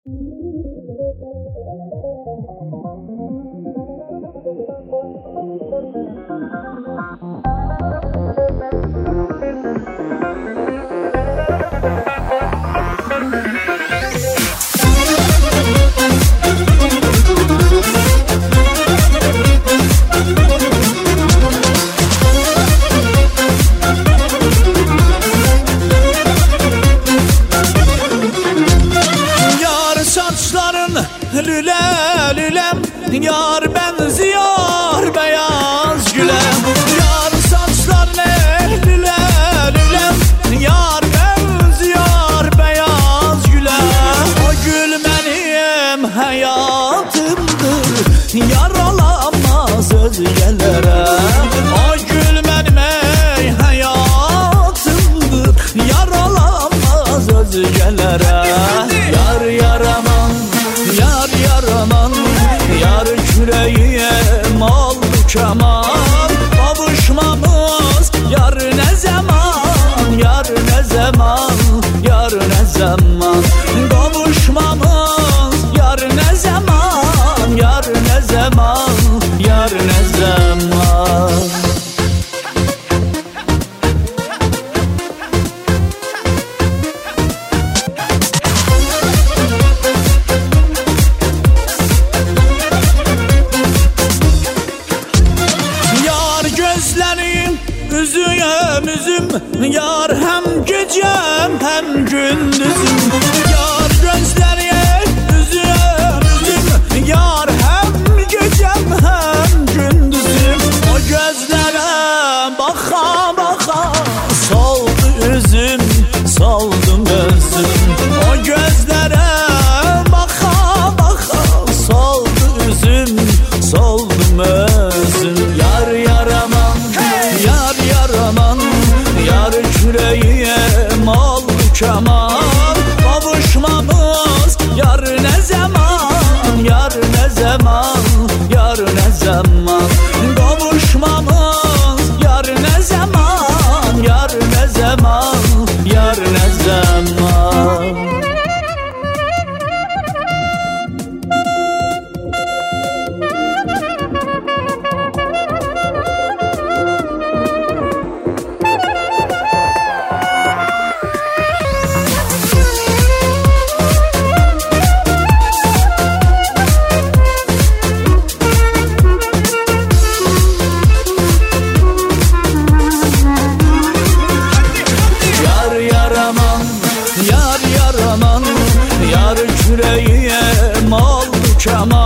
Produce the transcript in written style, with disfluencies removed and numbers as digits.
Lüle lülem, yar benziyor beyaz güle. Yar saçlarına lüle lülem, yar benziyor beyaz güle. O gül benim hayatımdır, yar olamaz özgelere. O gül benim hayatımdır, yar olamaz özgelere. Yar yaraman, yar yaraman, yar küreğim oldu keman. Kavuşmamız yar ne zaman, yar ne zaman, yar ne zaman. Kavuşmamız yar ne zaman, yar ne zaman, yar ne zaman. Üzüyem üzüm, yar hem gecem hem gündüzüm. Yar gözlerine üzüyem üzüm, yar hem gecem hem gündüzüm. O gözlere baka baka soldu üzüm, soldum özüm. O gözlere baka baka soldu üzüm, soldum özüm. Yar yaraman, yar yaraman, yar küreğim oldu keman. Kavuşmamız yar ne zaman, yar ne zaman, yar ne zaman. Kavuşmamız yar ne zaman, yar ne zaman, yar ne zaman. Yar yaraman, yar küreğim oldu keman.